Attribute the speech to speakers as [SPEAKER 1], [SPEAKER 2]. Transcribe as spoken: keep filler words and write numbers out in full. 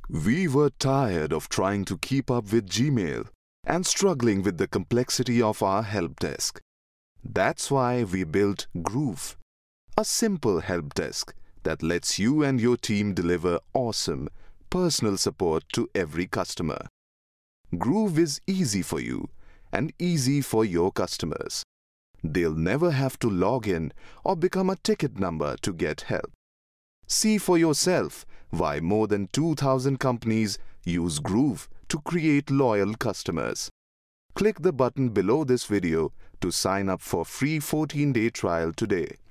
[SPEAKER 1] We were tired of trying to keep up with Gmail and struggling with the complexity of our help desk. That's why we built Groove, a simple help desk that lets you and your team deliver awesome, personal support to every customer. Groove is easy for you and easy for your customers. They'll never have to log in or become a ticket number to get help. See for yourself why more than two thousand companies use Groove to create loyal customers. Click the button below this video to sign up for free fourteen day trial today.